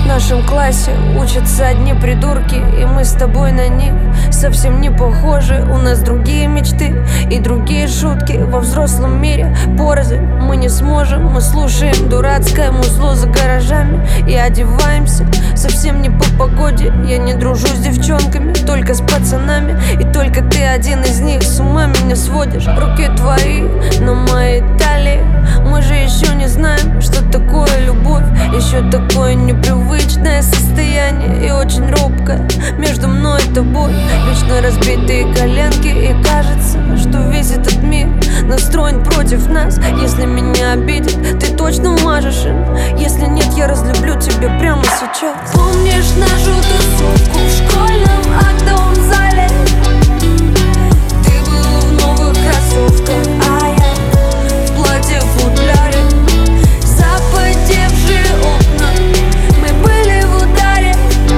нашем классе учатся одни придурки, и мы с тобой на них совсем не похожи. У нас другие мечты и другие шутки. Во взрослом мире порознь мы не сможем. Мы слушаем дурацкое музло за гаражами и одеваемся совсем не по погоде. Я не дружу с девчонками, только с пацанами, и только ты один из них с ума меня сводишь. Руки твои на моей талии. Мы же еще не знаем, что такое любовь. Еще такое непривычное состояние и очень робкое между мной и тобой. Вечно разбитые коленки, и кажется, что весь этот мир настроен против нас. Если меня обидят, ты точно умажешь им. Если нет, я разлюблю тебя прямо сейчас. Помнишь нашу тусовку в школьном актовом-зале? Ты был в новых кроссовках, а я в платье-футляре. Запотевшие окна, мы были в ударе,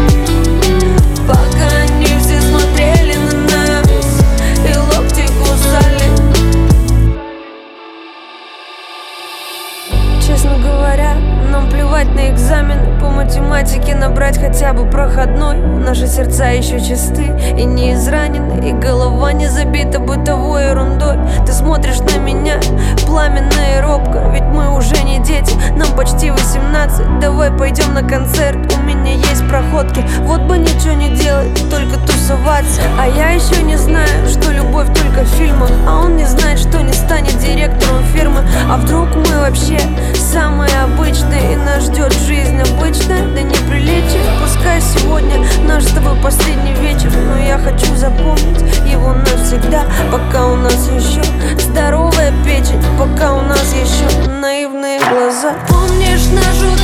пока они все смотрели на нас и локти кусали. Честно говоря, нам плевать на экзамены по математике, набрать хотя бы проходной. Наши сердца еще чисты и не изранены, и голова не забита бытовой ерундой. Ты смотришь на меня пламенно и робко, ведь мы уже не дети, нам почти 18. Давай пойдем на концерт, у меня есть проходки. Вот бы ничего не делать, только тусоваться. А я еще не знаю, что любовь только в фильмах, а он не знает, что не станет директором фирмы. А вдруг мы вообще самые обычные, и нас ждет жизнь обычная до неприличия. Пускай сегодня наш с тобой последний вечер, но я хочу запомнить его навсегда. Пока у нас еще здоровая печень, пока у нас еще наивные глаза. Помнишь нашу